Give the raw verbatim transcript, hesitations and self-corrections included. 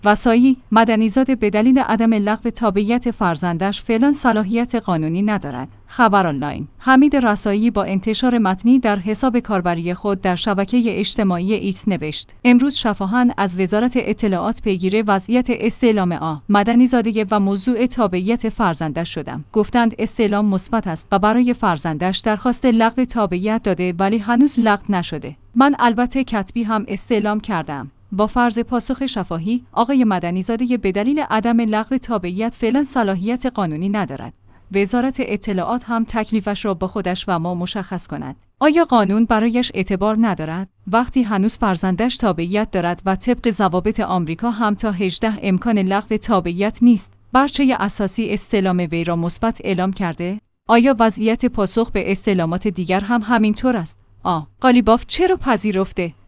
وصایی: مدنیزاده به دلیل عدم لغو تابعیت فرزندش فعلا صلاحیت قانونی ندارد. خبر آنلاین: حمید رصایی با انتشار متنی در حساب کاربری خود در شبکه اجتماعی ایکس نوشت: امروز شفاهاً از وزارت اطلاعات پیگیر وضعیت استعلام آ مدنیزاده و موضوع تابعیت فرزندش شدم. گفتند استعلام مثبت است و برای فرزندش درخواست لغو تابعیت داده ولی هنوز لغو نشده. من البته کتبی هم استعلام کردم. با فرض پاسخ شفاهی: آقای مدنیزاده به دلیل عدم لغو تابعیت فعلا صلاحیت قانونی ندارد. وزارت اطلاعات هم تکلیفش را با خودش و ما مشخص کند. آیا قانون برایش اعتبار ندارد؟ وقتی هنوز فرزندش تابعیت دارد و طبق ضوابط آمریکا هم تا هجده امکان لغو تابعیت نیست، برچه اساسی استعلام وی را مثبت اعلام کرده؟ آیا وضعیت پاسخ به استعلامات دیگر هم همینطور است؟ آ قالیباف چرا پذیرفته؟